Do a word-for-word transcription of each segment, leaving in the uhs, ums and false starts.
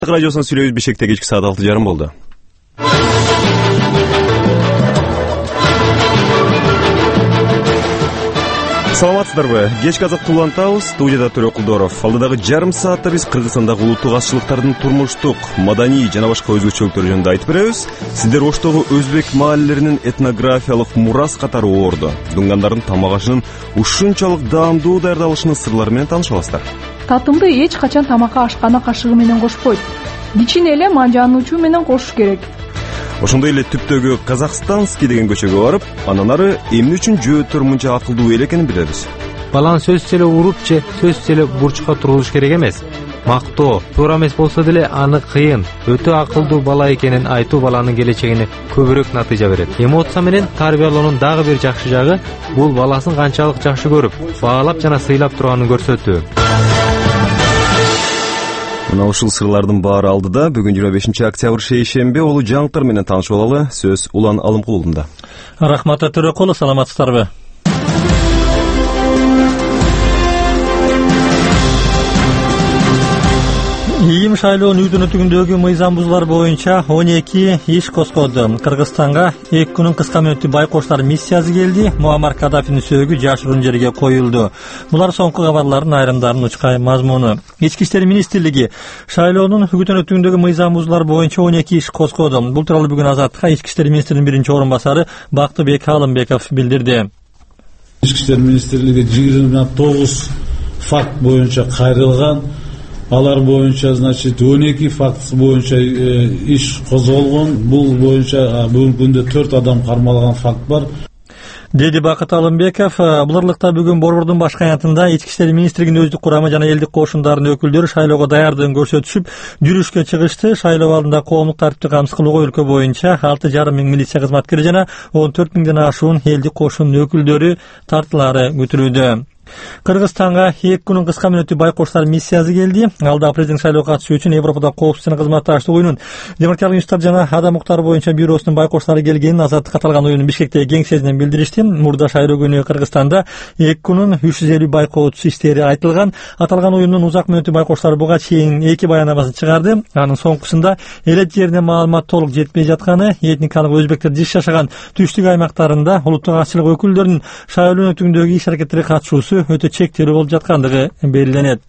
Радиосун сүйлөбүз Бишкекте кечки саат алты жарым болду. Саламатсыздарбы? Кечки азаттыкты улантабыз. Студияда Төрө Кулдоров. Алдыдагы жарым саатта биз Кыргызстандагы улуттук азчылыктардын турмуштук, маданий жана башка өзгөчөлүктөрү жөнүндө айтып беребиз. Сиздер оштогу өзбек маалилеринин этнографиялык мурас катары орду, дунгандардын тамак ашынын ушунчалык даамдуу даярдалышынын сырлары менен тааныша аласыздар. Татымды эч качан тамакка ашкана кашыгы менен кошпойт. Кичине эле манжануучу менен кошуш керек. Ошондой эле түптөгү Казахстанский деген көчөгө барып, анан ары эмне үчүн жөөттөр мынча акылдуу эл экенин билебиз. Баланы сөзсүз эле уруп же сөзсүз эле бурчка тургузуш керек эмес. Мактоо, туура эмес болсо деле аны кыйын, өтө акылдуу бала экенин айтуу баланын келечегине көбүрөөк натыйжа берет. Эмоция менен тарбиялоонун дагы бир жакшы жагы бул баласын канчалык жакшы көрүп, баалап жана сыйлап турганын көрсөтүү. Мына ушул сырлардын баары алдыда бүгүн жыйырма бешинчи октябрь шейшемби улуу жаңылыктар менен таанышып алалы. Сөз Улан Алымкулунда. Рахмат Төрөкулов, саламатсыздарбы? ИИМ шайлоонун үйдөн өтүгүндөгү мыйзам бузуулар боюнча он эки иш козгоду. Кыргызстанга эки күнүн кыска мөөнөттүү байкоштар миссиясы келди. Муаммар Каддафинин сөөгү жашыруун жерге коюлду. Булар соңку кабарлардын айрымдарынын учкай мазмуну. Ички иштер министрлиги шайлоонун үгүтөн өтүгүндөгү мыйзам бузуулар боюнча он эки иш козгоду. Бул тууралуу бүгүн Азаттыкка ички иштер министринин биринчи орун басары Бактыбек Алымбеков билдирди. Ички иштер министрлиги жыйырма тогуз факт боюнча кайрылган. Алар боюнча, значит, он эки факт боюнча иш козголгон. Бул боюнча бүгүнкү күндө төрт адам кармалган факт бар. Деди Бакыт Алымбеков. Буларлыкта бүгүн Борбордун баш каятында ички иштер министрлигинин өздүк курамы жана элдик кошундардын өкүлдөрү шайлоого даярдыгын көрсөтүшүп, жүрүшкө чыгышты. Шайлоо алдында коомдук тартипти камсыз кылууга өлкө боюнча алты жарым миң милиция кызматкери жана он төрт миңден ашуун элдик кошундун өкүлдөрү тартылаары күтүлүүдө. Кыргызстанга эки күнүн кыска мөөнөттүү байкоштар миссиясы келди. Алда президент шайлоого катышуу үчүн Европада коопсуздук жана кызматташтык уюмунун демократиялык институттар жана адам укуктары боюнча бюросунун байкоштары келгенин Азаттыкка каталган уюмдун Бишкектеги кеңсесинен билдиришти. Мурда шайлоо күнү Кыргызстанда эки күнүн үч жүз элүү байкоочу иштери айтылган. Аталган уюмдун узак мөөнөттүү байкоштары буга чейин эки баянамасын чыгарды. Анын соңкусунда элет жерине маалымат толук жетпей жатканы, этникалык өзбектер жыш жашаган түштүк аймактарында улуттук азчылык өкүлдөрүнүн шайлоо өтүгүндөгү иш аракеттерге катышуусу өтө чектелүү болуп жаткандыгы белгиленет.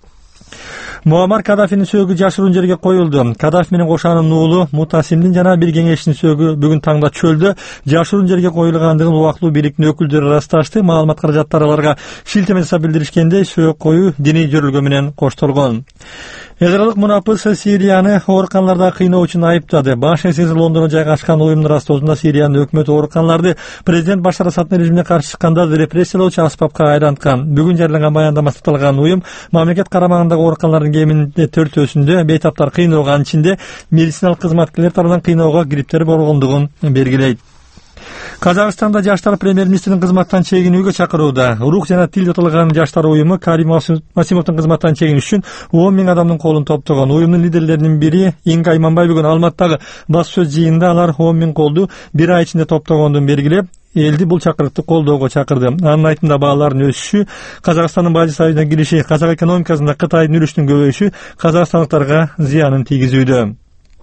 Муаммар Каддафинин сөөгү жашыруун жерге коюлду. Каддафи менен кошанын уулу Мутасимдин жана бир кеңешчинин сөөгү бүгүн таңда чөлдө жашыруун жерге коюлгандыгын убактылуу бийликтин өкүлдөрү ырасташты. Маалымат каражаттары аларга шилтеме жасап билдиришкендей, сөөгү коюу диний жөрөлгө менен коштолгон. Израилдык мунапыс Сирияны ооруканаларда кыйноо үчүн айыптады. Баш эсеси Лондондо жайгашкан уюмдун растоосунда Сириянын өкмөтү ооруканаларды президент Башар Асаддын режимине каршы чыкканда репрессиялоочу аспапка айланткан. Бүгүн жарыяланган баяндамасында аталган уюм мамлекет карамагындагы ооруканалардын кеминде төртөөсүндө бейтаптар кыйноого, анын ичинде медициналык кызматкерлер тарабынан кыйноого кириптер болгондугун белгилейт. Казакстанда жаштар премьер-министринин кызматтан чегинүүгө чакырууда. Рух жана тил жатылган жаштар уюму Карим Масимовдун кызматтан чегиниш үчүн он миң адамдын колун топтогон. Уюмдун лидерлеринин бири Инга Иманбай бүгүн Алматыдагы басуу сөз жыйынында алар он миң колду бир ай ичинде топтогондун белгилеп, элди бул чакырыкты колдоого чакырды. Анын айтымында баалардын өсүшү, Казакстандын Бажы союзуна кириши, казак экономикасында Кытайдын үлүшүнүн көбөйүшү казакстандыктарга зыянын тийгизүүдө.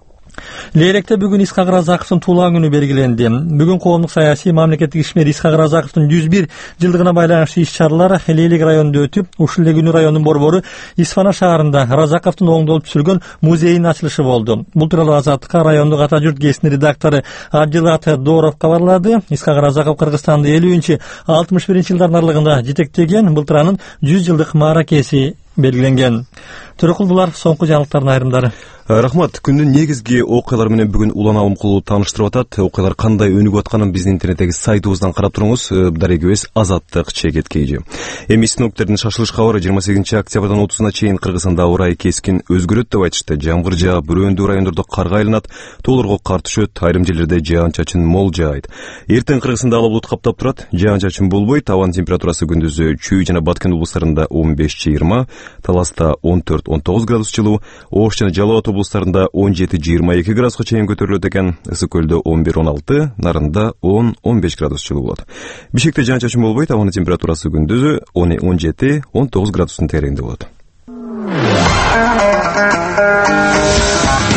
Лейректе бүгүн Исхак Разаковдун туулган күнү белгиленди. Бүгүн коомдук саясий мамлекеттик ишмер Исхак Разаковдун жүз бир жылдыгына байланыштуу иш-чаралар Лейлек районунда өтүп, ушул эле күнү райондун борбору Исфана шаарында Разаковдун оңдолуп түзүлгөн музейинин ачылышы болду. Бул тууралуу Азаттыкка райондук Ата журт гезитинин редактору Абдилат Доров кабарлады. Исхак Разаков Кыргызстанды элүүнчү алтымыш биринчи жылдардын аралыгында жетектеген, былтыр анын жүз жылдык мааракеси белгиленген. Төрөкулдулар соңку жаңылыктардын айрымдары. Рахмат. Күндүн негизги окуялары менен бүгүн Улан Алымкулуу тааныштырып атат. Окуялар кандай өнүгүп атканын биздин интернеттеги сайтыбыздан карап туруңуз. Дарегибиз Азаттык чекет кейжи. Эми синоптиктердин шашылыш кабары жыйырма сегизинчи октябрдан отузуна чейин Кыргызстанда аба ырайы кескин өзгөрөт деп айтышты. Жамгыр жаап, бирөөндүү райондордо карга айланат, тоолорго кар түшөт, айрым жерлерде жаан-чачын мол жаайт. Эртең Кыргызстанда ала булут каптап турат, жаан-чачын болбойт. Абанын температурасы күндүзү Чүй жана Баткен облустарында он беш жыйырма, Таласта он төрт он тогуз градус жылуу, Ош жана Жалал Абад облустарында он жети жыйырма эки градуска чейин көтөрүлөт экен. Ысык көлдө он бир он алты, Нарында он он беш градус жылуу болот. Бишкекте жаан-чачын болбойт, абанын температурасы күндүзү он жети он тогуз градустун тегерегинде болот.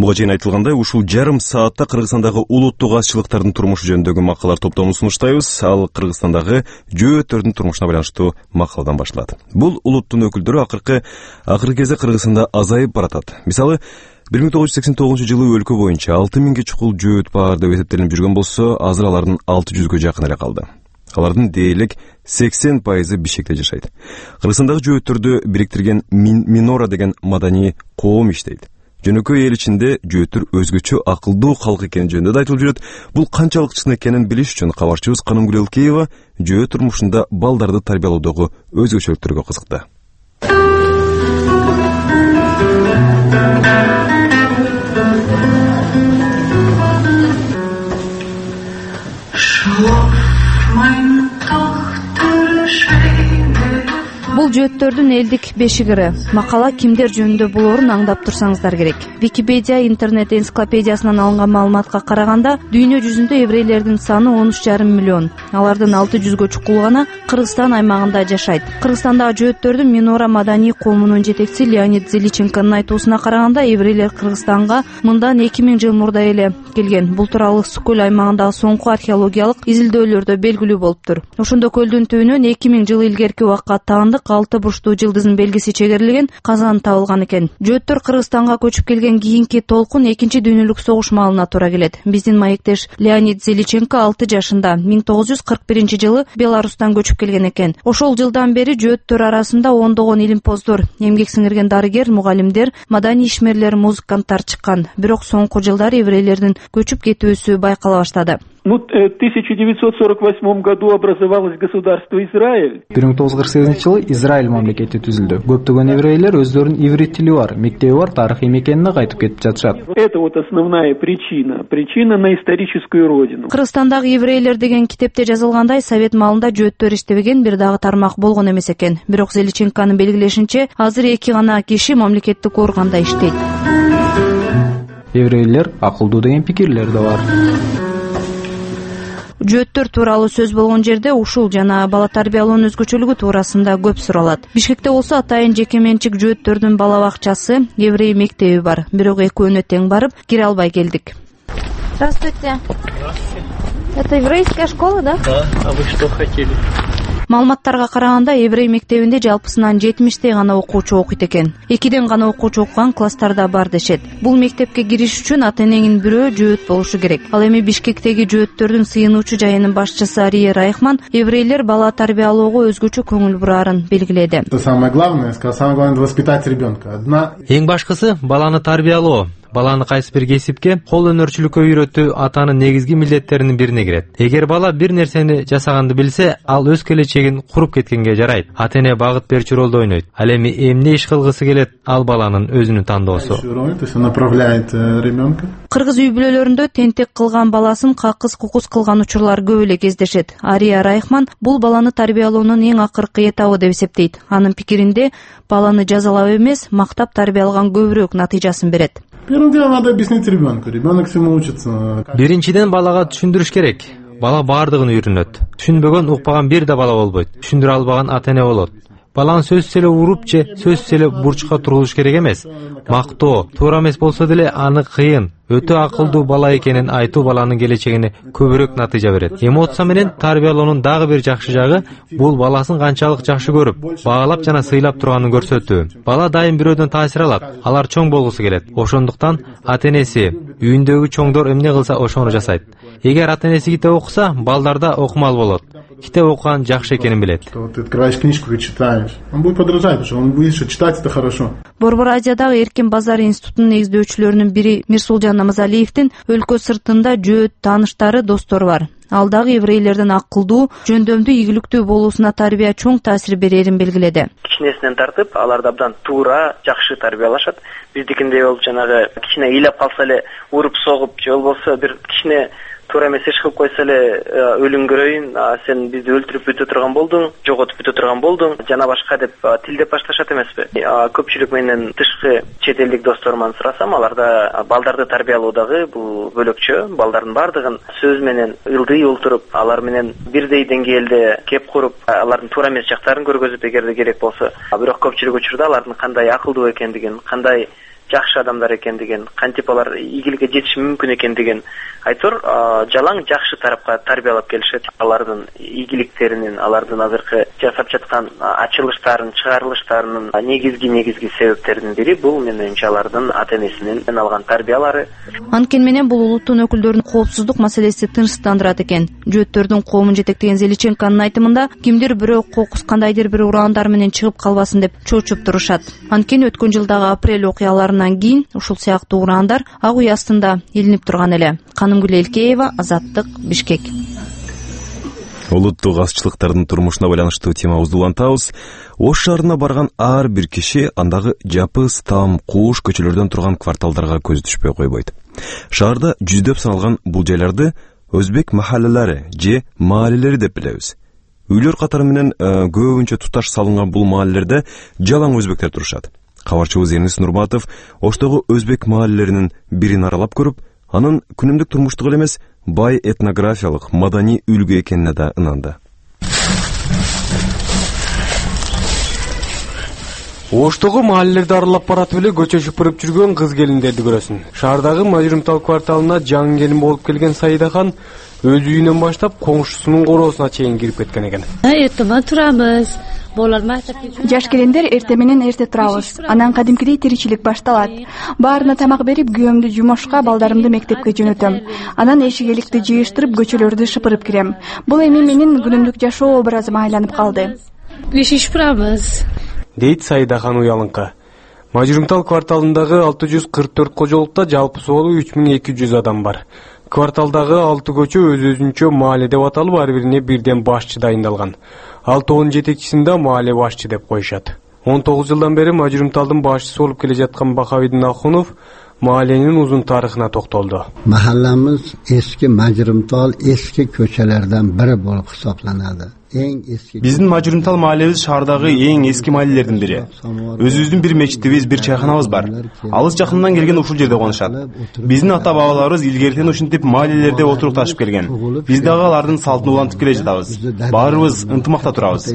Буга чейин айтылгандай, ушул жарым саатта Кыргызстандагы улуттук азчылыктардын турмушу жөнүндөгү макалалар топтомун сунуштайбыз. Ал Кыргызстандагы жөөттөрдүн турмушуна байланыштуу макаладан башталат. Бул улуттун өкүлдөрү акыркы акыркы кезде Кыргызстанда азайып баратат. Мисалы, бир миң тогуз жүз сексен тогузунчу жылы өлкө боюнча алты миңге чукул жөөт бар деп эсептелип жүргөн болсо, азыр алардын алты жүзгө жакын эле калды. Алардын дээрлик сексен пайызы Бишкекте жашайт. Кыргызстандагы жөөттөрдү бириктирген Минора деген маданий коом иштейт. Жөнөкөй эл ичинде жөөттөр өзгөчө акылдуу калк экени жөнүндө да айтылып жүрөт. Бул канчалык чын экенин билиш үчүн кабарчыбыз Канымгүл Элкеева жөө турмушунда балдарды тарбиялоодогу өзгөчөлүктөргө кызыкты. Бул жөөттөрдүн элдик бешигири. Макала кимдер жөнүндө болоорун аңдап турсаңыздар керек. Википедия интернет энциклопедиясынан алынган маалыматка караганда, дүйнө жүзүндө еврейлердин саны он үч жарым миллион. Алардын алты жүзгө чукулу гана Кыргызстан аймагында жашайт. Кыргызстандагы жөөттөрдүн Минора маданий коомунун жетекчиси Леонид Зеличенконун айтуусуна караганда, еврейлер Кыргызстанга мындан эки миң жыл мурда эле келген. Бул тууралуу Сукөл аймагындагы соңку археологиялык изилдөөлөрдө белгилүү болуптур. Ошондо көлдүн түбүнөн эки миң жыл илгерки убакка таандык алты бурчтуу жылдыздын белгиси чегерилген казан табылган экен. Жөөттөр Кыргызстанга көчүп келген кийинки толкун экинчи дүйнөлүк согуш маалына туура келет. Биздин маектеш Леонид Зеличенко алты жашында миң тогуз жүз кырк биринчи жылы Беларустан көчүп келген экен. Ошол жылдан бери жөөттөр арасында ондогон илимпоздор, эмгек сиңирген дарыгер, мугалимдер, маданий ишмерлер, музыканттар чыккан. Бирок соңку жылдары еврейлердин көчүп кетүүсү байкала баштады. Ну, в тысяча девятьсот сорок восьмом году образовалось государство Израиль. бир миң тогуз жүз кырк сегизинчи жылы Израиль мамлекети түзүлдү. Көптөгөн еврейлер өздөрүнүн иврит тили бар, мектеби бар, тарыхый мекенине кайтып кетип жатышат. Это вот основная причина, причина на историческую родину. Кыргызстандагы еврейлер деген китепте жазылгандай, совет маалында жөөттөр иштебеген бир дагы тармак болгон эмес экен. Бирок Зеличенконун белгилешинче, азыр эки гана киши мамлекеттик органда иштейт. Еврейлер акылдуу деген пикирлер да бар. Жөөттөр тууралуу сөз болгон жерде ушул жана бала тарбиялоонун өзгөчөлүгү туурасында көп суралат. Бишкекте болсо атайын жеке менчик жөөттөрдүн бала бакчасы, еврей мектеби бар. Бирок экөөнө тең барып кире албай келдик. Здравствуйте. Это еврейская школа, да? Да. А вы что хотели? Маалыматтарга караганда, еврей мектебинде жалпысынан жетимиштей гана окуучу окуйт экен. Экиден гана окуучу окуган класстарда бар дешет. Бул мектепке кириш үчүн ата-энеңин бирөө жөөт болушу керек. Ал эми Бишкектеги жөөттөрдүн сыйынуучу жайынын башчысы Ария Райхман еврейлер бала тарбиялоого өзгөчө көңүл бурарын белгиледи. Самое главное, самое главное воспитать ребенка. Одна... Эң башкысы баланы тарбиялоо. Баланы кайсы бир кесипке, кол өнөрчүлүккө үйрөтүү атанын негизги милдеттеринин бирине кирет. Эгер бала бир нерсени жасаганды билсе, ал өз келечегин куруп кеткенге жарайт. Ата-эне багыт берчү ролду ойнойт. Ал эми эмне иш кылгысы келет, ал баланын өзүнүн тандоосу. Кыргыз үй бүлөлөрүндө тентек кылган баласын какыс кукус кылган учурлар көп эле кездешет. Ария Райхман бул баланы тарбиялоонун эң акыркы этабы деп эсептейт. Анын пикиринде, баланы жазалап эмес, мактап тарбиялаган көбүрөөк натыйжасын берет. Первым делом надо объяснить ребенку. Ребенок всему учится. Биринчиден балага түшүндүрүш керек. Бала баардыгын үйрөнөт. Түшүнбөгөн, укпаган бир да бала болбойт. Түшүндүрө албаган ата-эне болот. Баланы сөзсүз эле уруп же сөзсүз эле бурчка тургузуш керек эмес. Мактоо, туура эмес болсо деле аны кыйын, өтө акылдуу бала экенин айтуу баланын келечегине көбүрөөк натыйжа берет. Эмоция менен тарбиялоонун дагы бир жакшы жагы бул баласын канчалык жакшы көрүп, баалап жана сыйлап турганын көрсөтүү. Бала дайым бирөөдөн таасир алат. Алар чоң болгусу келет. Ошондуктан ата-энеси үйүндөгү чоңдор эмне кылса ошону жасайт. Эгер ата-энеси китеп окуса, балдарда окумал болот. Китеп окуган жакшы экенин билет. Ты открываешь книжку и читаешь. Он будет подражать, потому что он будет читать, это хорошо. Борбор Азиядагы Эркин базар институтунун негиздөөчүлөрүнүн бири Мирсулжан Намазалиевдин өлкө сыртында жөөт тааныштары, достору бар. Ал дагы еврейлердин акылдуу, жөндөмдүү, ийгиликтүү болуусуна тарбия чоң таасир берерин белгиледи. Кичинесинен тартып, аларды абдан туура, жакшы тарбиялашат. Биздикиндей болуп жанагы кичине ыйлап калса эле уруп согуп, же болбосо бир кичине туура эмес иш кылып койсо эле өлүм көрөйүн, сен бизди өлтүрүп бүтө турган болдуң, жоготуп бүтө турган болдуң, жана башка деп тилдеп башташат эмеспи. Көпчүлүк менен тышкы чет элдик досторуман сурасам, аларда балдарды тарбиялоодагы бул бөлөкчө, балдардын баардыгын сөз менен ылдый олтуруп, алар менен бирдей деңгээлде кеп куруп, алардын туура эмес жактарын көргөзүп эгерде керек болсо, бирок көпчүлүк учурда алардын кандай акылдуу экендигин, кандай жакшы адамдар экендигин, кантип алар ийгиликке жетиши мүмкүн экендигин айтор жалаң жакшы тарапка тарбиялап келишет. Алардын ийгиликтеринин, алардын азыркы жасап жаткан ачылыштарын, чыгарылыштарынын негизги негизги себептеринин бири бул менин оюмча алардын ата-энесинен алган тарбиялары. Анткени менен бул улуттун өкүлдөрүнүн коопсуздук маселеси тынчсыздандырат экен. Жөөттөрдүн коомун жетектеген Зеличенконун айтымында кимдир бирөө кокус кандайдыр бир ураандар менен чыгып калбасын деп чоочуп турушат. Анткени өткөн жылдагы апрель окуяларынан кийин ушул сыяктуу ураандар ак үй астында илинип турган эле. Канымгүл Элкеева, Азаттык, Бишкек. Улуттук азчылыктардын турмушуна байланыштуу темабызды улантабыз. Ош шаарына барган ар бир киши андагы жапыс, там, кууш көчөлөрдөн турган кварталдарга көзү түшпөй койбойт. Шаарда жүздөп саналган бул жайларды өзбек махаллалары же маалелери деп билебиз. Үйлөр катары менен көбүнчө туташ салынган бул маалелерде жалаң өзбектер турушат. Кабарчыбыз Эрнис Нурматов Оштогу өзбек маалелеринин бирин аралап көрүп, анын күнүмдүк турмуштук эле эмес, бай этнографиялык, маданий үлгү экенине да ынанды. Оштогу маалелерди аралап баратып эле көчө шыпырып жүргөн кыз келиндерди көрөсүн. Шаардагы Мажрумтал кварталына жаңы келин болуп келген Саидахан өз үйүнөн баштап коңшусунун короосуна чейин кирип кеткен экен. Эртемен турабыз. Жаш келиндер эрте менен эрте турабыз. Анан кадимкидей тиричилик башталат. Баарына тамак берип, күйөөмдү жумушка, балдарымды мектепке жөнөтөм. Анан эшик-эликти жыйыштырып, көчөлөрдү шыпырып кирем. Бул эми менин күнүмдүк жашоо образыма айланып калды. Бешиш турабыз. Дейт Саидахан уялыңкы. Мажрумтал кварталындагы алты жүз кырк төрт кожолукта жалпы соолу үч миң эки жүз адам бар. Кварталдагы алты көчө өз-өзүнчө маале деп аталып, ар бирине бирден башчы дайындалган. Ал тоонун жетекчисин да маале башчы деп коюшат. он тогуз жылдан бери Мажрумталдын башчысы болуп келе жаткан Бахавидин Ахунов мааленин узун тарыхына токтолду. Mahallamiz eski Majrumtal eski köçelerden biri bolup hesaplanadi. Биздин Мажрумтал маалебиз шаардагы эң эски маалелердин бири. Өзүбүздүн бир мечитибиз, бир чайханабыз бар. Алыс жакындан келген ушул жерде конушат. Биздин ата-бабаларыбыз илгертен ушинтип маалелерде отурукташып келген. Биз дагы алардын салтын улантып келе жатабыз. Баарыбыз ынтымакта турабыз.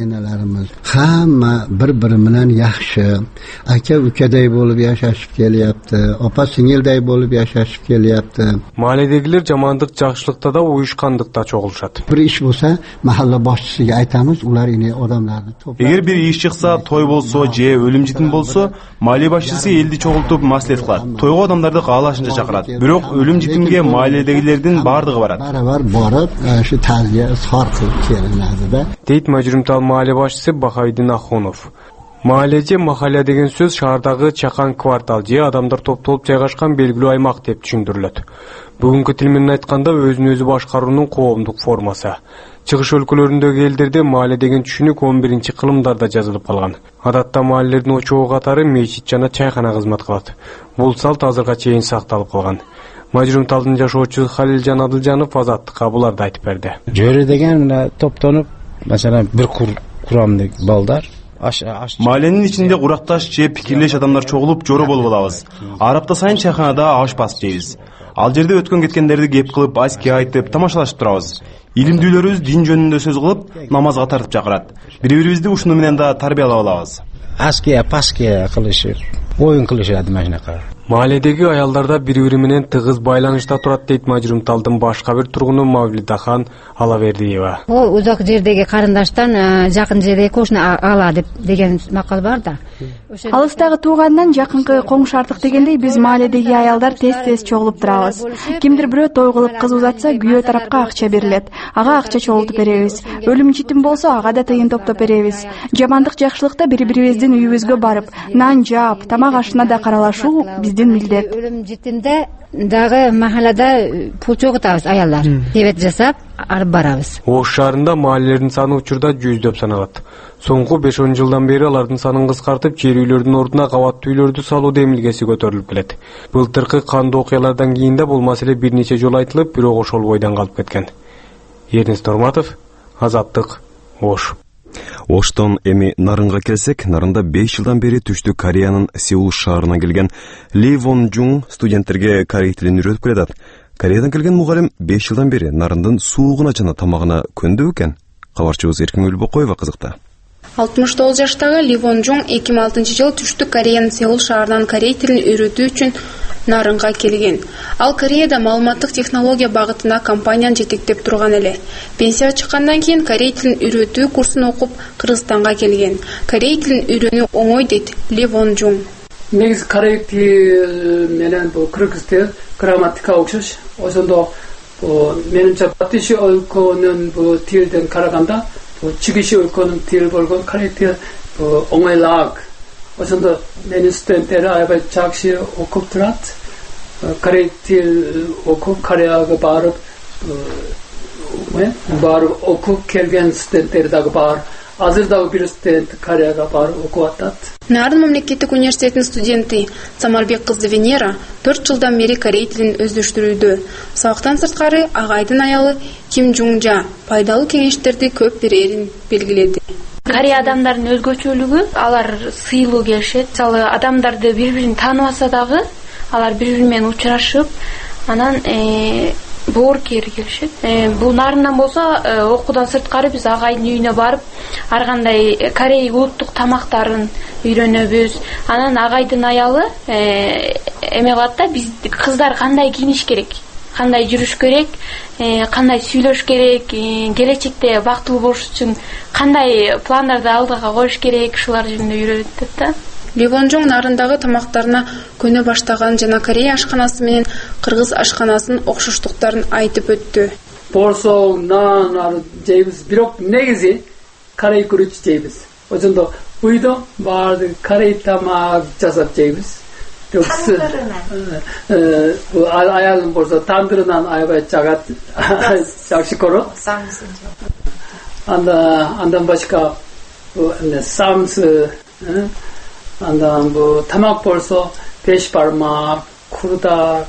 Hamma bir-biri bilan yaxshi, aka-ukaday bo'lib yashashib kelyapti, opa-singilday bo'lib yashashib kelyapti. Мааледегилер жамандык, жакшылыкта да уюшкандыкта чогулушат. Bir ish bo'lsa, mahalla boshchisiga aytamiz, ular ine odamlarni to'plab. Эгер бир иш чыкса, той болсо же өлүм житим болсо, маале башчысы элди чогултуп маслихат кылат. Тойго адамдарды каалашынча чакырат. Бирок өлүм житимге мааледегилердин бардыгы барат. Барабар барып, shu ta'ziya izhor qilib kelinadi-da. Дейт Мажрумтал маале башчысы Бахавидин Ахунов. Маале же махалля деген сөз шаардагы чакан квартал же адамдар топтолуп жайгашкан белгилүү аймак деп түшүндүрүлөт. Бүгүнкү тил менен айтканда өзүн өзү башкаруунун коомдук формасы. Чыгыш өлкөлөрүндөгү элдерде маале деген түшүнүк он биринчи кылымдарда жазылып калган. Адатта маалелердин очогу катары мечит жана чайхана кызмат кылат. Бул салт азырга чейин сакталып калган. Мажрумталдын жашоочусу Халилжан Адылжанов Азаттыкка буларды айтып берди. Жөрө деген мына топтонуп, маселен, бир курамдык балдар Мааленин ичинде куракташ же пикирлеш адамдар чогулуп жоро болуп алабыз. Арапта сайын чайханада аш басып жейбиз. Ал жерде өткөн кеткендерди кеп кылып, аски айтып, тамашалашып турабыз. Илимдүүлөрүбүз дин жөнүндө сөз кылып, намазга тартып чакырат. Бири-бирибизди ушуну менен да тарбиялап алабыз. Аския, паския кылышып, оюн кылышат машинака. Мааледеги аялдарда бири-бири менен тыгыз байланышта турат дейт Мажрумталдын башка бир тургуну Мавлидахан Алавердиева. О, узак жердеги карындаштан жакын жердеги кошуна ала деп деген макал бар да. Алыстагы туугандан жакынкы коңшу артык дегендей биз мааледеги аялдар тез-тез чогулуп турабыз. Кимдир бирөө той кылып кыз узатса, күйөө тарапка акча берилет. Ага акча чогултуп беребиз. Өлүм житим болсо, ага да тыйын топтоп беребиз. Жамандык жакшылыкта бири-бирибиздин үйүбүзгө барып, нан жаап, тамак ашына да каралашуу биздин милдет. Өлүм житимде дагы махаллада пул чогултабыз аялдар. Себет жасап, алып барабыз. Ош шаарында маалелердин саны учурда жүздөп саналат. Соңку беш он жылдан бери алардын санын кыскартып, жер үйлөрдүн ордуна кабаттуу үйлөрдү салуу демилгеси көтөрүлүп келет. Былтыркы кандуу окуялардан кийин да бул маселе бир нече жолу айтылып, бирок ошол бойдон калып кеткен. Эрнис Нурматов, Азаттык, Ош. Оштон эми Нарынга келсек, Нарында беш жылдан бери Түштүк Кореянын Сеул шаарына келген Ли Вон Жун студенттерге корей тилин үйрөтүп келатат. Кореядан келген мугалим беш жылдан бери Нарындын суугуна жана тамагына көндү экен. Кабарчыбыз Эркин Өлбөкоева кызыкты. алтымыш тогуз жаштагы Ли Вон Жун эки миң алтынчы жылы Түштүк Кореянын Сеул шаарынан корей тилин үйрөтүү үчүн Нарынга келген. Ал Кореяда маалыматтык технология багытына компанияны жетектеп турган эле. Пенсияга чыккандан кийин корей тилин үйрөтүү курсун окуп Кыргызстанга келген. Корей тилин үйрөнүү оңой дейт Ли Вон Жун. негизи корей тил менен бул кыргыз тил грамматика окшош. Ошондо менимче батыш өлкөнүн бул тилден караганда чыгыш өлкөнүн тили болгон корей тил оңойлаак. Ошондо менин студенттери аябай жакшы окуп турат. Корей тил окуп Кореяга барып барып окуп келген студенттер дагы бар. Азыр дагы бир студент Кореяга барып окуп атат. Нарын мамлекеттик университетинин студенти Самалбек кызы Венера төрт жылдан бери корей тилин өздөштүрүүдө. Сабактан сырткары агайдын аялы Ким Жунжа пайдалуу кеңештерди көп берерин белгиледи. Корей адамдарынын өзгөчөлүгү, алар сыйлуу келишет. Мисалы адамдарды бири-бирин тааныбаса дагы, алар бири-бири менен учурашып, анан боор кери келишет. Бул Нарындан болсо, окуудан сырткары биз агайдын үйүнө барып, ар кандай корей улуттук тамактарын үйрөнөбүз. Анан агайдын аялы эме кылат да, биз кыздар кандай кийиниш керек, кандай жүрүш керек, кандай сүйлөш керек, келечекте бактылуу болуш үчүн кандай пландарды алдыга коюш керек, ушулар жөнүндө үйрөтөт да. Ли Вон Жун Нарындагы тамактарына көнө баштаган жана корей ашканасы менен кыргыз ашканасынын окшоштуктарын айтып өттү. Борсо, нан, ары жейбиз, бирок негизи корей күрүч жейбиз. Ошондо үйдө баарды корей тамак жасап жейбиз. Бул аялым болсо тандырынан аябай жагат, жакшы көрөт. Анда андан башка самсы, андан бул тамак болсо беш бармак, курдак,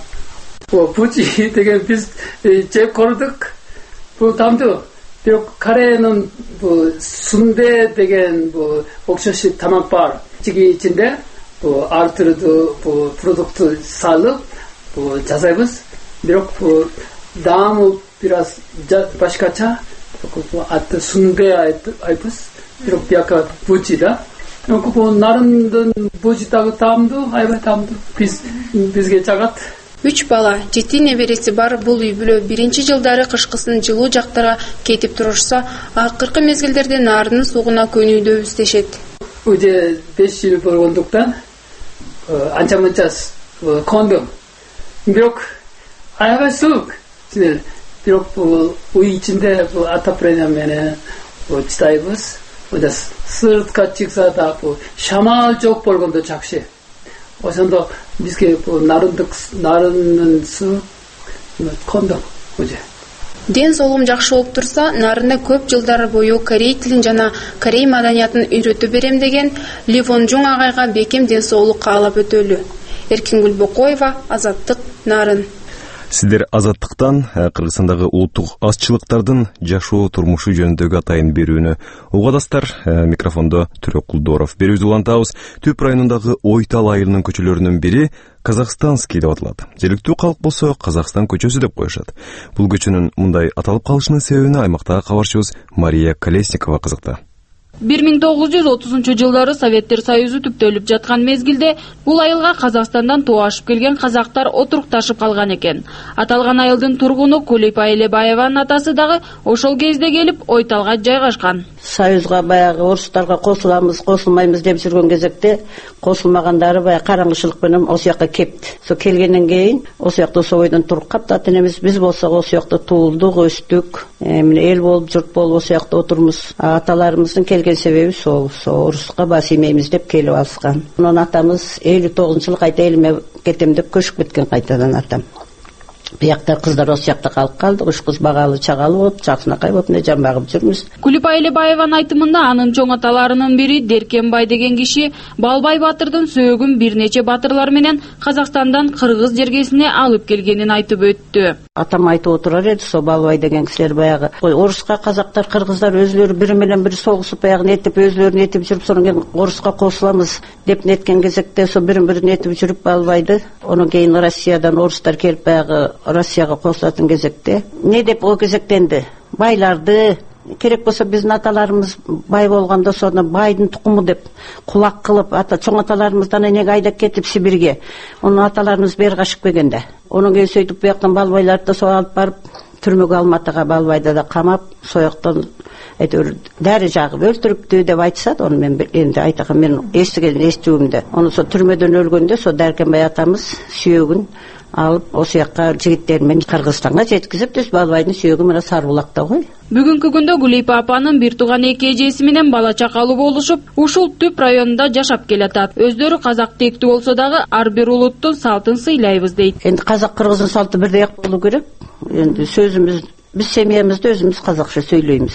бужи деген биз жеп көрдүк. Бул тамдуу. Бирок Кореянын бул сунде деген бул окшош тамак бар. Чиги ичинде бул ар түрдүү бул продукту салып бул жасайбыз. Бирок бул даамы бир аз башкача. Бул аты сунде айбыз. Бирок бияка бужи да. Бул Нарындын бужидагы таамдуу, аябай таамдуу. Биз бизге жагат. Үч бала, жети небереси бар бул үй бүлө биринчи жылдары кышкысын жылуу жактарга кетип турушса, акыркы мезгилдерде Нарынын сугуна көнүүдөбүз дешет. Уже беш жыл болгондуктан анча мынча кондум. Бирок аябай суук. Бирок бул үй ичинде бул отопление менен чыдайбыз. Ода сыртка чыкса да бул шамал жок болгондо жакшы. Ошондо бизге бул Нарындык Нарынын суу кондо уже. Ден соолугум жакшы болуп турса, Нарында көп жылдар бою корей тилин жана корей маданиятын үйрөтө берем деген Ли Вон Жун агайга бекем ден соолук каалап өтөлү. Эркингүл Бокоева, Азаттык, Нарын. Сиздер Азаттыктан Кыргызстандагы улуттук азчылыктардын жашоо турмушу жөнүндөгү атайын берүүнү угадастар. Микрофондо Түрөк Кулдоров. Берүүбүздү улантабыз. Түп районундагы Ойтал айылынын көчөлөрүнүн бири Казахстанский деп аталат. Жергиликтүү калк болсо Казакстан көчөсү деп коюшат. Бул көчөнүн мындай аталып калышынын себебине аймактагы кабарчыбыз Мария Колесникова кызыкты. бир миң тогуз жүз отузунчу жылдары Советтер Союзу түптөлүп жаткан мезгилде бул айылга Казакстандан тоо ашып келген казактар отурукташып калган экен. Аталган айылдын тургуну Кулипа Элебаеванын атасы дагы ошол кезде келип Ойталга жайгашкан. Союзга баягы орустарга косуламыз, косулмайбыз деп жүргөн кезекте косулмагандары баягы караңгычылык менен ошол жака кепти. Со келгенден кийин ошол жакта собойдон туруп каптат энебиз. Биз болсок ошол жакта туулдук, өстүк, эмне эл болуп, журт болуп ошол жакта отурмуз. Аталарыбыздын келген себеби сол, оруска бас иймейбиз деп келип алышкан. Анан атамыз элүү тогузунчу жылы кайта элиме кетем деп көчүп кеткен кайтадан атам. Биякта кыздар ошол жакта калып калдык. Үч кыз багалы, чагалы болуп, жакшынакай болуп эле жан багып жүрмүз. Кулипа Элебаеванын айтымында анын чоң аталарынын бири Деркенбай деген киши Балбай батырдын сөөгүн бир нече батырлар менен Казакстандан Кыргыз жергесине алып келгенин айтып өттү. Атам айтып отурар эди, со Балбай деген кишилер баягы оруска казактар, кыргыздар өзлөрү бири менен бири согушуп баягы нетип, өзлөрү нетип жүрүп, сонун кийин оруска кошуламыз деп неткен кезекте со бирин бири нетип жүрүп Балбайды, анан кийин Россиядан орустар келип баягы Россияга косулатын кезекте не деп о кезектенди? Байларды, керек болса биздин аталарыбыз бай болгондо сону байдын тукуму деп кулак кылып ата чоң аталарыбыздан энеге айдап кетип Сибирге. Onu аталарыбыз бери качып келгенде. Онун кийин сөйтүп бияктан балбайларды да сол алып барып түрмөгө Алматыга балбайда да камап, сояктан әйтеуір дәрі жағып өлтіріпті деп айтсады. Оны мен енді айтаға мен естіген естуімді. Оны сол түрмеден өлгенде сол Дәркембай атамыз сүйегін алып осы жаққа жігіттермен Қырғызстанға жеткізіп, түс балбайдың сүйегі мына Сарбулақта ғой. Бүгүнкү күндө Гулипа апанын бир тууган эки эжеси менен бала чакалуу болушуп, ушул Түп районунда жашап келатат. Өздөрү казак тектүү болсо дагы ар бир улуттун салтын сыйлайбыз дейт. Енді казак кыргыздын салты бирдей болуу керек. Енді сөзүмүз биз семьямызда өзүмүз казакча сөйлөйбүз.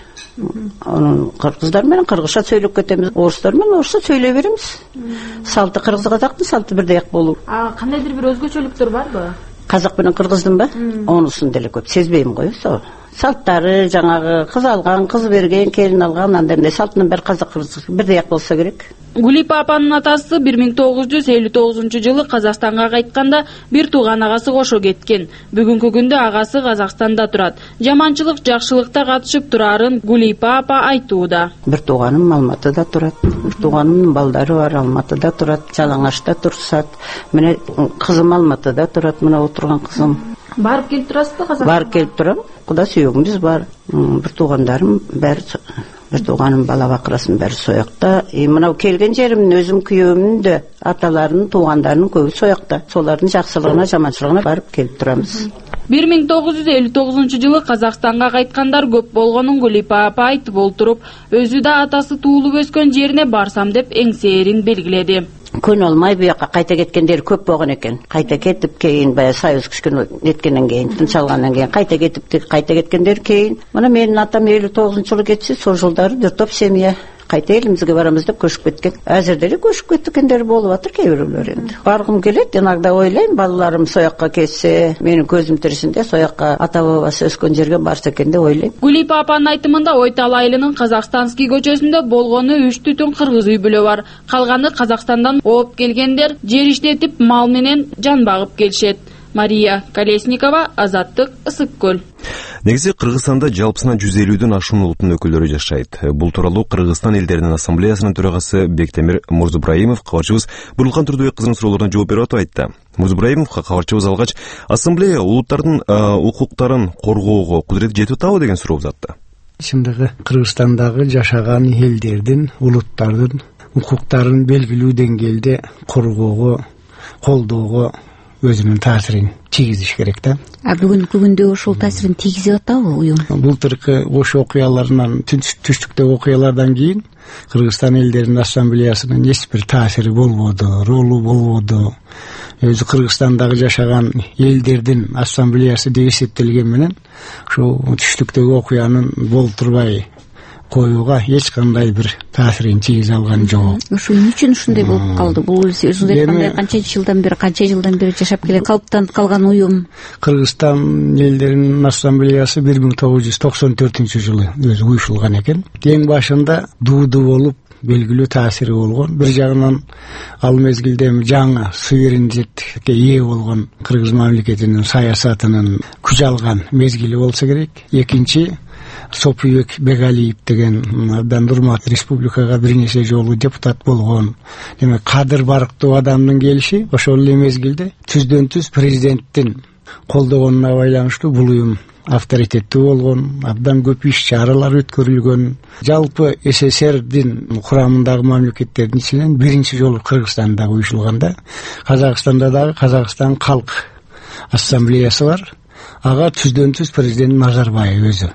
Анын кыргыздар менен кыргызча сөйлөп кетебиз, орустар менен орусча сөйлөй беребиз. Салты кыргыз казактын салты бирдей болуу. А кандайдыр бир өзгөчөлүктөр барбы? Казак менен кыргыздын ба? Онусун деле көп сезбейм го, сол. Салттары жаңағы кыз алган, кыз берген, келин алган, андай салтынын бир казак кыргыз бирдей болсо керек. Гулипа апанын атасы бир миң тогуз жүз элүү тогузунчу жылы Казакстанга кайтканда бир тууган агасы кошо кеткен. Бүгүнкү күндө агасы Казакстанда турат. Жаманчылык, жакшылыкта катышып турарын Гулипа апа айтууда. Бир тууганым Алматыда турат. Бир тууганымдын балдары бар, Алматыда турат, Жалаңашта турсат. Мене кызым Алматыда турат, мына отурган кызым. Барып келип турасызбы Казакстанга? Барып келип турам. Куда сүйөгүмүз бар. Бир туугандарым баары бир тууганым бала бакырасым баары соякта. И мына келген жеримдин өзүм күйөөмдүн да аталарынын, туугандарынын көбү соякта. Солардын жакшылыгына, жаманчылыгына барып келип турабыз. бир миң тогуз жүз элүү тогузунчу жылы Казакстанга кайткандар көп болгонун Гулипа апа айтып олтуруп, өзү да атасы туулуп өскөн жерине барсам деп эңсээрин белгиледи. Күн олмай буякка кайта кеткендер көп болгон экен. Кайта кетип кейін баягы союз күчкөн неткенден кийин, тынчалгандан кийин кайта кетип, кайта кеткендер кейін. Мына менин атам элүү тогузунчу жылы кетти, сол жылдары бир топ семья кайта элибизге барамыз деп көчүп кеткен. Азыр деле көчүп кеткендер болуп атыр кээ бирөөлөр энди. Баргым келет, иногда ойлойм, балаларым соякка кетсе, менин көзүм тирисинде соякка ата бабасы өскөн жерге барса экен деп ойлойм. Гулипа апанын айтымында Ойтал айылынын Казакстанский көчөсүндө болгону үч түтүн кыргыз үй бүлө бар. Калганы Казакстандан ооп келгендер жер иштетип, мал менен жан багып келишет. Мария Колесникова, Азаттык, Ысык көл. Негизи Кыргызстанда жалпысынан жүз элүүдөн ашуун улуттун өкүлдөрү жашайт. Бул тууралуу Кыргызстан элдеринин ассамблеясынын төрагасы Бектемир Мурзубраимов кабарчыбыз Бурунган Турдубек кызынын суроолоруна жооп берип атып айтты. Мурзубраимовго кабарчыбыз алгач, ассамблея улуттардын укуктарын коргоого кудурети жетип атабы деген суроо узатты. Чындыгы Кыргызстандагы жашаган элдердин, улуттардын укуктарын белгилүү деңгээлде коргоого, колдоого өзүнүн таасирин тийгизиш керек да. А бүгүнкү күндө ошол таасирин тийгизип атабы уюм? Былтыркы ош окуяларынан, түштүктөгү окуялардан кийин Кыргызстан элдеринин ассамблеясынын эч бир таасири болбоду, ролу болбоду. Өзү Кыргызстандагы жашаган элдердин ассамблеясы деп эсептелген менен ошо түштүктөгү окуянын болтурбай коюуга эч кандай бир таасирин тийгизе алган жок. Ошо эмне үчүн ушундай болуп калды? Бул өзүңүз айткандай канча жылдан бери, канча жылдан бери жашап келе калыптанып калган уюм. Кыргызстан элдеринин ассамблеясы бир миң тогуз жүз токсон төртүнчү жылы өзү уюшулган экен. Эң башында дууду болуп белгилүү таасири болгон. Бир жагынан ал мезгилде жаңы суверенитетке ээ болгон Кыргыз мамлекетинин саясатынын күч алган мезгили болсо керек. Экинчи, Сопуек Бегалиев деген абдан урмат республикага бир нече жолу депутат болгон, демек кадыр барктуу адамдын келиши ошол эле мезгилде түздөн түз президенттин колдогонуна байланыштуу бул уюм авторитеттүү болгон, абдан көп иш чаралар өткөрүлгөн. Жалпы СССРдин курамындагы мамлекеттердин ичинен биринчи жолу Кыргызстанда уюшулганда, Казакстанда дагы Казакстан Калк ассамблеясы бар. Ага түздөн түз президент Назарбаев өзү.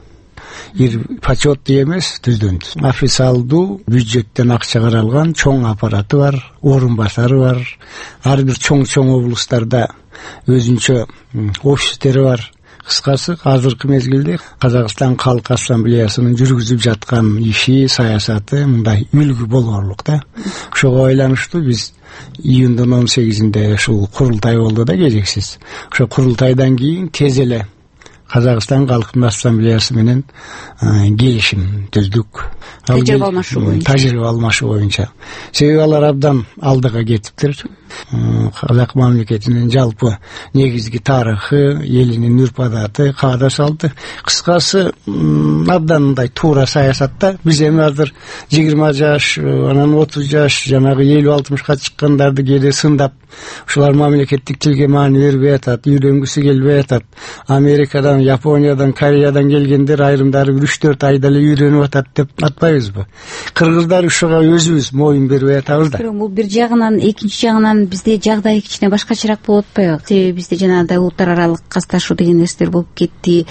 Ир почет эмес, түздөн түз. Официалдуу бюджеттен акча каралган чоң аппараты бар, орун басары бар. Ар бир чоң-чоң облустарда өзүнчө офистери бар. Кыскасы, азыркы мезгилде Казакстан Калк ассамблеясынын жүргүзүп жаткан иши, саясаты мындай үлгү болорлук да. Ошого байланыштуу биз июндун он сегизинде ушул курултай болду да кезексиз. Ошо курултайдан кийин тез эле Казакстан Калкын Ассамблеясы менен келишим түздүк. Тажрыйба алмашуу боюнча. Тажрыйба алмашуу боюнча. Себеби алар абдан алдыга кетиптир. Казак мамлекетинин жалпы негизги тарыхы, элинин үрп-адаты, каада салты, кыскасы абдан мындай туура саясатта. Биз эми азыр жыйырма жаш, анан отуз жаш, жанагы элүү алтымышка чыккандарды кээде сындап, ушулар мамлекеттик тилге маани бербей атат, үйрөнгүсү келбей атат. Америкадан, Япониядан, Кореядан келгендер айрымдары үч төрт айда эле үйрөнүп атат деп атпайбызбы? Кыргыздар ушуга өзүбүз моюн бербей атабыз да. Бул бир жагынан, экинчи жагынан бизде жагдай кичине башкачараак болуп атпайбы? Себеби бизде жанагыдай улуттар аралык касташуу деген нерселер болуп кетти.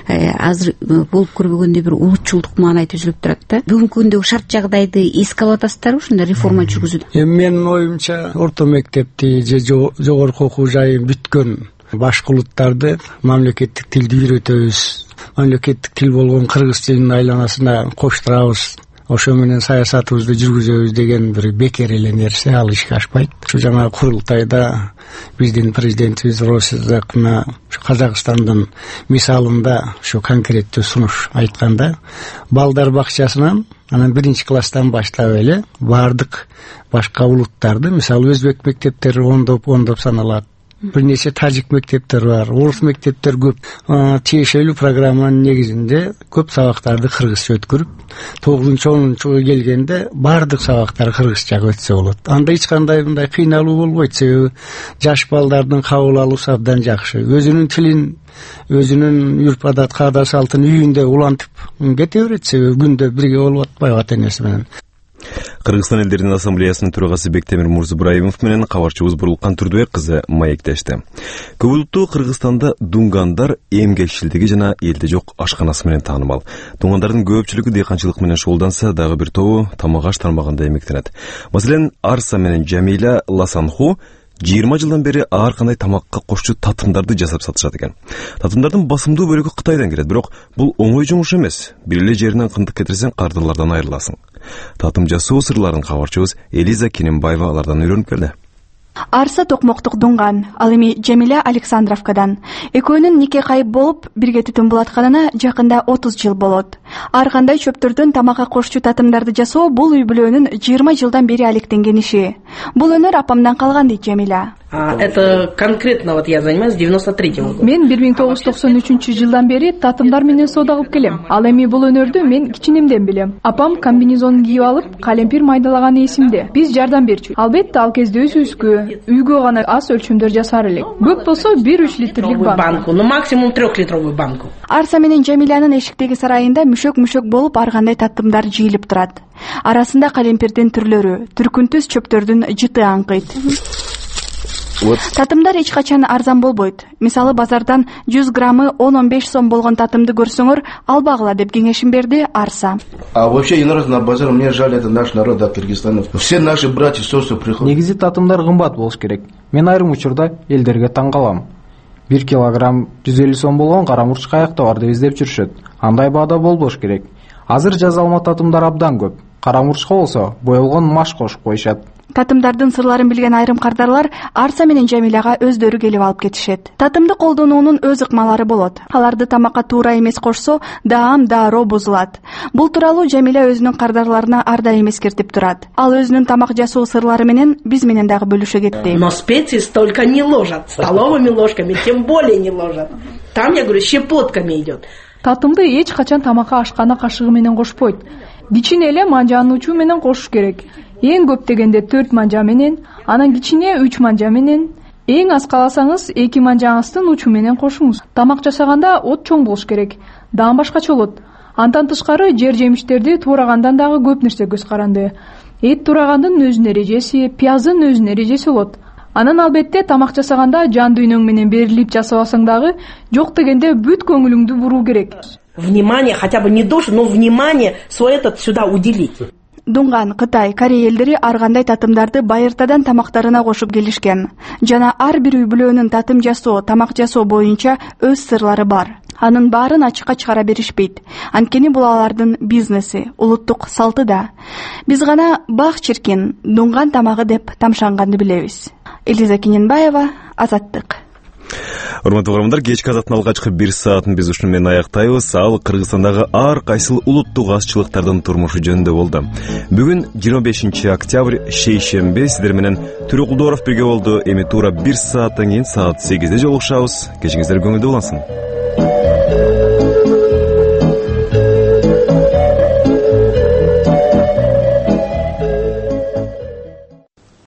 Азыр болуп көрбөгөндө бир улутчулдук маанай түзүлүп турат да. Бүгүнкү күндөгү шарт жагдайды эске алып атасыздарбы ушундай реформа жүргүзүүдө? Эми менин оюмча орто мектепти же жогорку окуу жайын бүткөн башка улуттарды мамлекеттик тилди үйрөтөбүз. Мамлекеттик тил болгон кыргыз тилинин айланасына коштурабыз. Ошо менен саясатыбызды жүргүзөбүз деген бир бекер эле нерсе, ал ишке ашпайт. Ушу жана курултайда биздин президентибиз Россия Казакстандын мисалында ушу конкреттүү сунуш айтканда, балдар бакчасынан анан биринчи класстан баштап эле баардык башка улуттарды, мисалы өзбек мектептери ондоп ондоп саналат. Бир нече тажик мектептер бар, орус мектептер көп. Тиешелүү программанын негизинде көп сабактарды кыргызча өткөрүп, тогузунчу онунчуга келгенде баардык сабактар кыргызчага өтсө болот. Анда эч кандай мындай кыйналуу болбойт, себеби жаш балдардын кабыл алуусу абдан жакшы. Өзүнүн тилин, өзүнүн үрп-адат, каада салтын үйүндө улантып кете берет, себеби күндө бирге болуп атпайбы ата-энеси менен. Кыргызстан элдеринин ассамблеясынын төрагасы Бектемир Мурзубраимов менен кабарчыбыз Бурулкан Турдубек кызы маектешти. Көп улуттуу Кыргызстанда дунгандар эмгекчилдиги жана элде жок ашканасы менен таанымал. Дунгандардын көпчүлүгү дыйканчылык менен шуулданса, дагы бир тобу тамак аш тармагында эмгектенет. Маселен, Арса менен Жамиля Ласанху жыйырма жылдан бери ар кандай тамакка кошчу татымдарды жасап сатышат экен. Татымдардын басымдуу бөлүгү Кытайдан келет, бирок бул оңой жумуш эмес. Бир эле жеринен кындык кетирсең, кардырлардан айрыласың. Татым жасоо сырларын кабарчыбыз Элиза Кинембаева алардан үйрөнүп келди. Арса токмоктук дунган, ал эми Жамиля Александровкадан. Экөөнүн нике кайып болуп, бирге түтүн булатканына жакында отуз жыл болот. Ар кандай чөптөрдөн тамакка кошчу татымдарды жасоо бул үй бүлөнүн жыйырма жылдан бери алектенген иши. Бул өнөр апамдан калган дейт Жамиля. Это конкретно вот я занимаюсь девяносто третьего года. Мен бир миң тогуз жүз токсон үчүнчү жылдан бери татымдар менен соода кылып келем. Ал эми бул өнөрдү мен кичинемден билем. Апам комбинезонун кийип алып, калемпир майдалаганы эсимде. Биз жардам берчү. Албетте ал кезде өзүбүзгө үйгө гана аз өлчөмдөр жасар элек. Көп болсо бир үч литрлик банку, ну максимум трехлитровую банку. Арса менен Жамилянын эшиктеги сарайында мүшөк-мүшөк болуп ар кандай татымдар жыйылып турат. Арасында калемпирдин түрлөрү, түркүнтүс чөптөрдүн жыты аңкыйт. Татымдар эч качан арзан болбойт. Мисалы базардан жүз граммы он он беш сом болгон татымды көрсөңөр, албагыла деп кеңешин берди Арса. А вообще не нужно на базар, мне жаль, это наш народ, да, Кыргызстан. Все наши братья, сестры приходят. Негизи татымдар кымбат болуш керек. Мен айрым учурда элдерге таң калам. бир килограмм жүз элүү сом болгон кара мурч каякта бар деп издеп жүрүшөт. Андай баада болбош керек. Азыр жаза алма татымдар абдан көп. Кара мурчка болсо боелгон маш кошуп коюшат. Татымдардын сырларын билген айрым кардарлар Арса менен Жамиляга өздөрү келип алып кетишет. Татымды колдонуунун өз ыкмалары болот. Аларды тамакка туура эмес кошсо, даам дароо бузулат. Бул тууралуу Жамиля өзүнүн кардарларына ар дайым эскертип турат. Ал өзүнүн тамак жасоо сырлары менен биз менен дагы бөлүшө кетти. Но специи столько не ложат, столовыми ложками тем более не ложат. Там, я говорю, щепотками идет. Татымды эч качан тамакка ашкана кашыгы менен кошпойт. Кичине эле манжанын учу менен кошуш керек. Эң көп дегенде төрт манжа менен, анан кичине үч манжа менен, эң аз кааласаңыз эки манжаңыздын учу менен кошуңуз. Тамак жасаганда от чоң болуш керек. Даам башкача болот. Андан тышкары жер жемиштерди туурагандан дагы көп нерсе көз каранды. Эт туурагандын өзүнүн эрежеси, пияздын өзүнүн эрежеси болот. Анан албетте тамак жасаганда жан дүйнөң менен берилип жасабасаң дагы жок дегенде бүт көңүлүңдү буруу керек. Внимание, хотя бы не душ, но внимание свой этот сюда уделить. Дунган, Кытай, Корея элдери ар кандай татымдарды байыртадан тамактарына кошуп келишкен. Жана ар бир үй бүлөнүн татым жасоо, тамак жасоо боюнча өз сырлары бар. Анын баарын ачыкка чыгара беришпейт. Анткени бул алардын бизнеси, улуттук салты да. Биз гана бак чиркин, дунган тамагы деп тамшанганды билебиз. Элиза Кинембаева, Азаттык. Урматтуу угармандар, кечки азаттын алгачкы бир саатын биз ушуну менен аяктайбыз. Ал Кыргызстандагы ар кайсыл улуттук азчылыктардын турмушу жөнүндө болду. Бүгүн жыйырма бешинчи октябрь, шейшемби, сиздер менен Түрү Кулдоров бирге болду. Эми туура бир сааттан кийин саат сегизде жолугушабыз. Кечиңиздер көңүлдүү улансын.